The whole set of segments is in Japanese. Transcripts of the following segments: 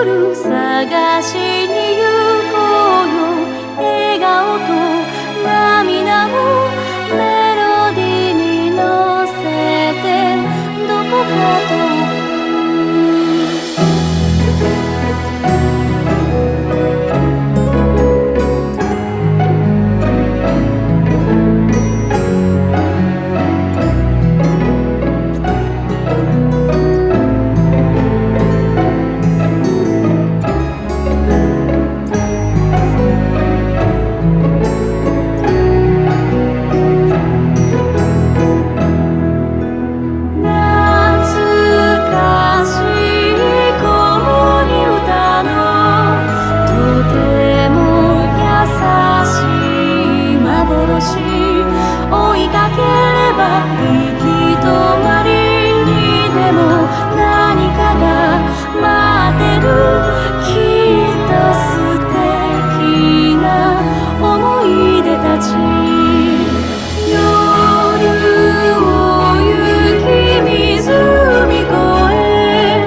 夜探しに行こうよ。笑顔と涙をメロディーに乗せてどこか遠く追いかければ行き止まりにでも何かが待ってる。きっと素敵な思い出たち。夜を行き湖越え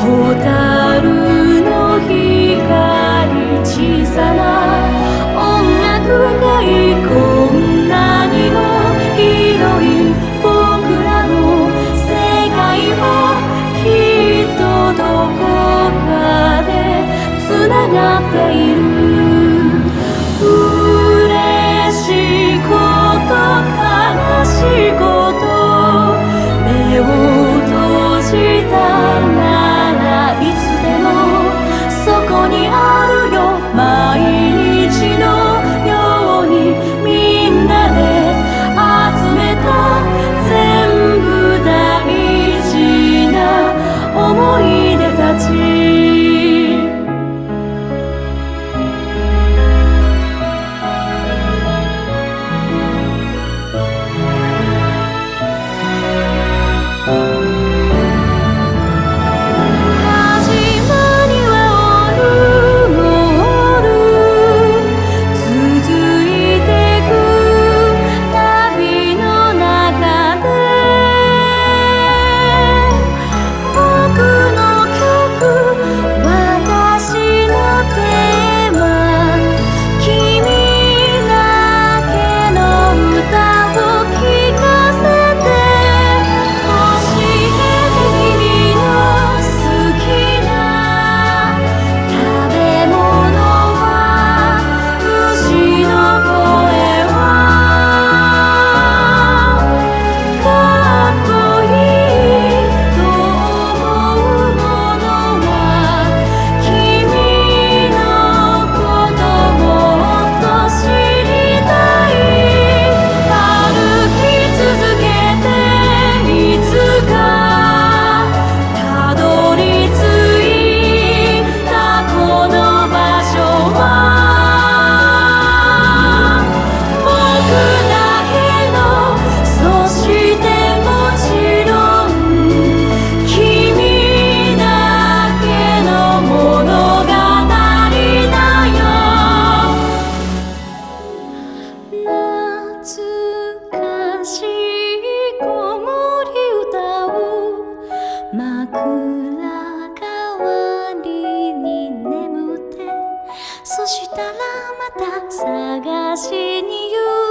蛍の光小さな音楽会こんなにも広い僕らの世界はきっとどこかでつながっている。嬉しいこと悲しいこと目を閉じたならいつでもそこにあるよ。毎日のようにみんなで集めた全部大事な思い出たち。枕代わりに眠ってそしたらまた探しに行く